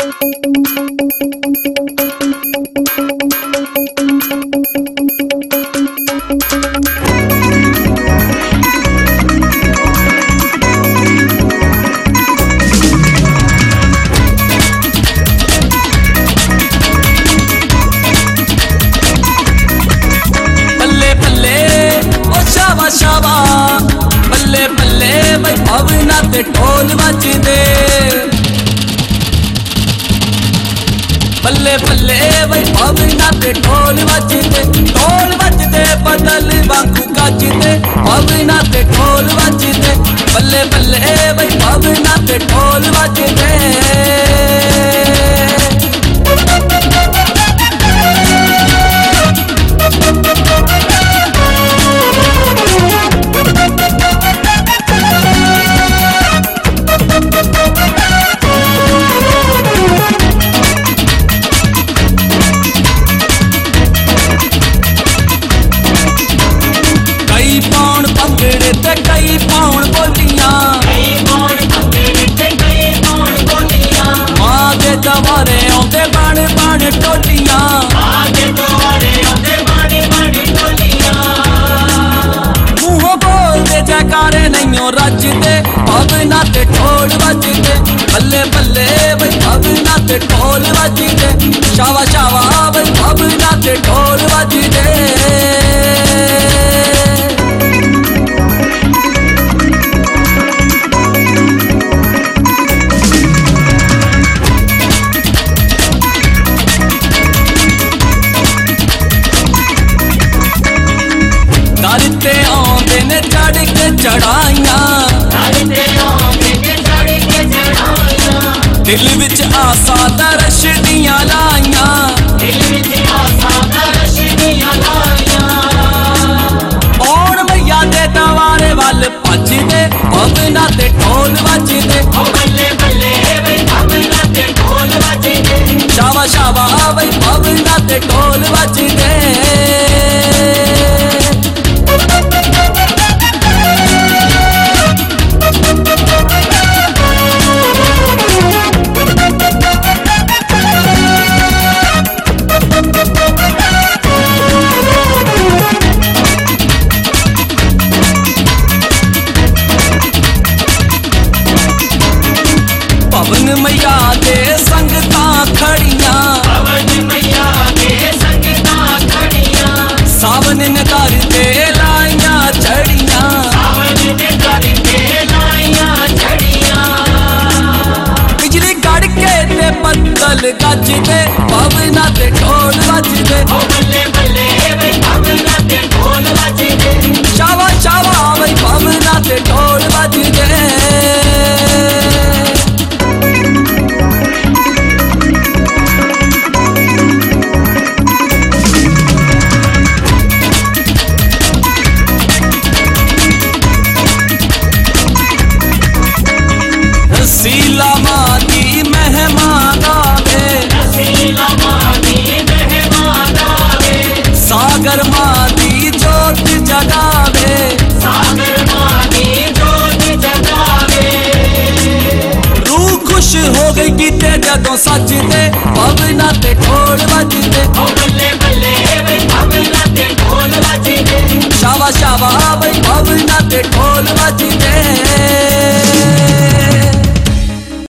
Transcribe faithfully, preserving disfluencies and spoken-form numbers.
शावा बल्ले बल्ले भाई भवना ते ढोल बजदे, बल्ले बल्ले भाई भवना ते ढोल बजदे, ढोल बजदे बदल वांगू गजदे, भवना ते ढोल बजदे, बल्ले बल्ले भाई भवना ते ढोल बजदे। कई पाउन भंगड़े ते कई पाउन बोलियां, मां दे दवारे आउंदे बण बण टोलियां, मूहों बोलदे जयकारे नहियों रजदे, भवना ते ढोल बजदे, बल्ले बल्ले भाई भवना ते ढोल बजदे, शावा शावा भाई भवना ते ढोल बजदे। करते आंदे ने चढ़ के चढ़ाइयां, दिल विच आसा दरश दियां लाइयां, औण मैया दे दवारे वल भजदे, भवना ते ढोल बजदे, शावा शावा भाई भवना ते ढोल बजदे। पवन मैया दे संगतां खड़ियां, सावन ने दर ते लाइयां चढ़ियां, बिजली कड़के ते बदल गजदे, भवना ते ढोल बजदे, शावा शावा भाई भवना ते ढोल बजदे। रसीला मां दी महिमा गावे, सागर मां दी जोत जगावे, रूह खुश हो गई गीते जदों सजदे, भवना ते ढोल बजदे, शावा शावा भाई भवना ते ढोल बजदे।